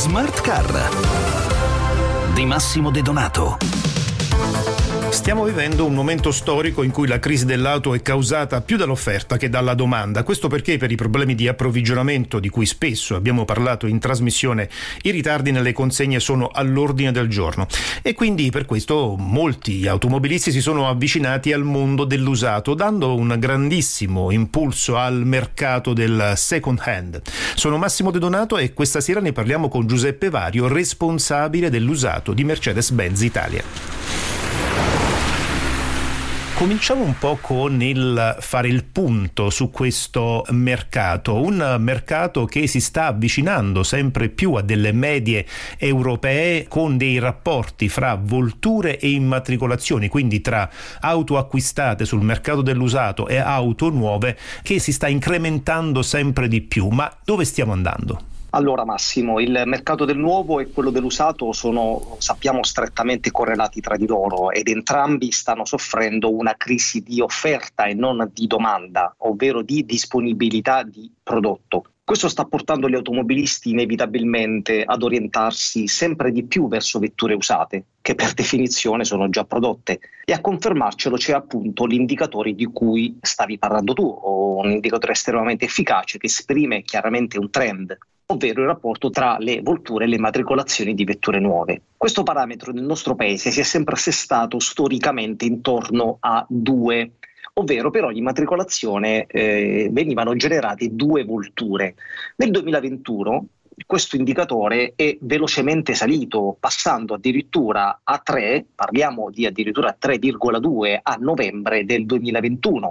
Smart Car di Massimo De Donato. Stiamo vivendo un momento storico in cui la crisi dell'auto è causata più dall'offerta che dalla domanda. Questo perché per i problemi di approvvigionamento di cui spesso abbiamo parlato in trasmissione, i ritardi nelle consegne sono all'ordine del giorno e quindi per questo molti automobilisti si sono avvicinati al mondo dell'usato, dando un grandissimo impulso al mercato del second hand. Sono Massimo De Donato e questa sera ne parliamo con Giuseppe Vario, responsabile dell'usato di Mercedes-Benz Italia. Cominciamo un po' con il fare il punto su questo mercato, un mercato che si sta avvicinando sempre più a delle medie europee con dei rapporti fra volture e immatricolazioni, quindi tra auto acquistate sul mercato dell'usato e auto nuove, che si sta incrementando sempre di più. Ma dove stiamo andando? Allora Massimo, il mercato del nuovo e quello dell'usato sono, sappiamo, strettamente correlati tra di loro ed entrambi stanno soffrendo una crisi di offerta e non di domanda, ovvero di disponibilità di prodotto. Questo sta portando gli automobilisti inevitabilmente ad orientarsi sempre di più verso vetture usate, che per definizione sono già prodotte. E a confermarcelo c'è appunto l'indicatore di cui stavi parlando tu, o un indicatore estremamente efficace che esprime chiaramente un trend, ovvero il rapporto tra le volture e le immatricolazioni di vetture nuove. Questo parametro nel nostro paese si è sempre assestato storicamente intorno a 2, ovvero per ogni immatricolazione venivano generate 2 volture. Nel 2021 questo indicatore è velocemente salito, passando addirittura a 3, parliamo di addirittura 3,2 a novembre del 2021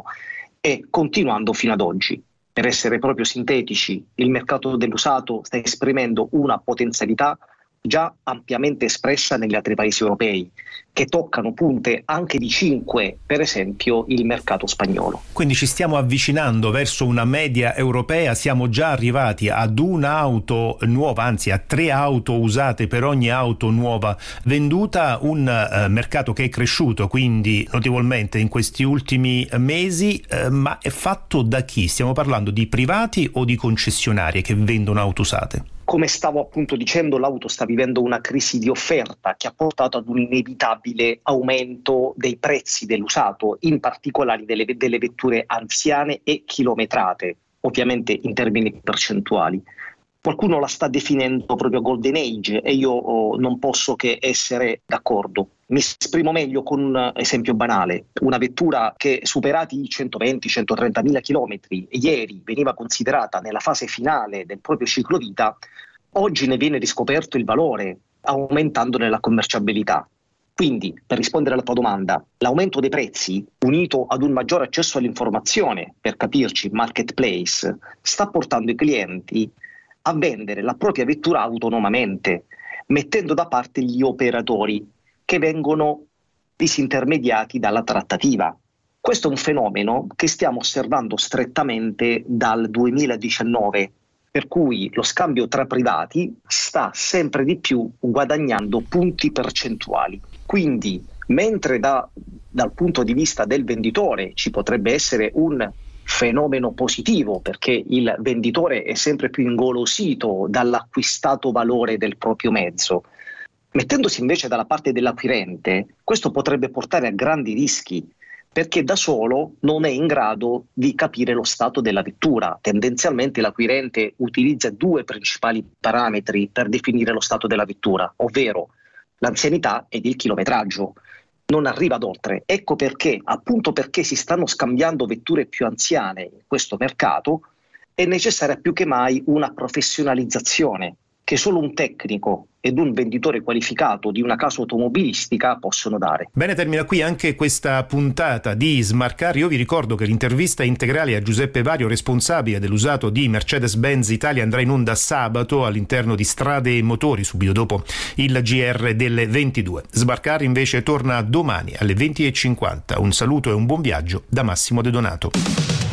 e continuando fino ad oggi. Per essere proprio sintetici, il mercato dell'usato sta esprimendo una potenzialità già ampiamente espressa negli altri paesi europei, che toccano punte anche di 5, per esempio il mercato spagnolo. Quindi ci stiamo avvicinando verso una media europea, siamo già arrivati ad un'auto nuova, anzi a 3 auto usate per ogni auto nuova venduta, un mercato che è cresciuto quindi notevolmente in questi ultimi mesi, ma è fatto da chi? Stiamo parlando di privati o di concessionarie che vendono auto usate? Come stavo appunto dicendo, l'auto sta vivendo una crisi di offerta che ha portato ad un inevitabile aumento dei prezzi dell'usato, in particolare delle vetture anziane e chilometrate, ovviamente in termini percentuali. Qualcuno la sta definendo proprio Golden Age e io non posso che essere d'accordo. Mi esprimo meglio con un esempio banale. Una vettura che superati i 120-130 mila chilometri ieri veniva considerata nella fase finale del proprio ciclo vita, oggi ne viene riscoperto il valore, aumentandone la commerciabilità. Quindi, per rispondere alla tua domanda, l'aumento dei prezzi, unito ad un maggiore accesso all'informazione, per capirci marketplace, sta portando i clienti a vendere la propria vettura autonomamente, mettendo da parte gli operatori che vengono disintermediati dalla trattativa. Questo è un fenomeno che stiamo osservando strettamente dal 2019, per cui lo scambio tra privati sta sempre di più guadagnando punti percentuali. Quindi, mentre dal punto di vista del venditore ci potrebbe essere un fenomeno positivo, perché il venditore è sempre più ingolosito dall'acquistato valore del proprio mezzo, mettendosi invece dalla parte dell'acquirente, questo potrebbe portare a grandi rischi, perché da solo non è in grado di capire lo stato della vettura. Tendenzialmente l'acquirente utilizza 2 principali parametri per definire lo stato della vettura, ovvero l'anzianità ed il chilometraggio. Non arriva ad oltre. Ecco perché, appunto perché si stanno scambiando vetture più anziane in questo mercato, è necessaria più che mai una professionalizzazione che solo un tecnico ed un venditore qualificato di una casa automobilistica possono dare. Bene, termina qui anche questa puntata di Smart Car. Io vi ricordo che l'intervista integrale a Giuseppe Vario, responsabile dell'usato di Mercedes-Benz Italia, andrà in onda sabato all'interno di Strade e Motori, subito dopo il GR delle 22. Smart Car invece torna domani alle 20:50. Un saluto e un buon viaggio da Massimo De Donato.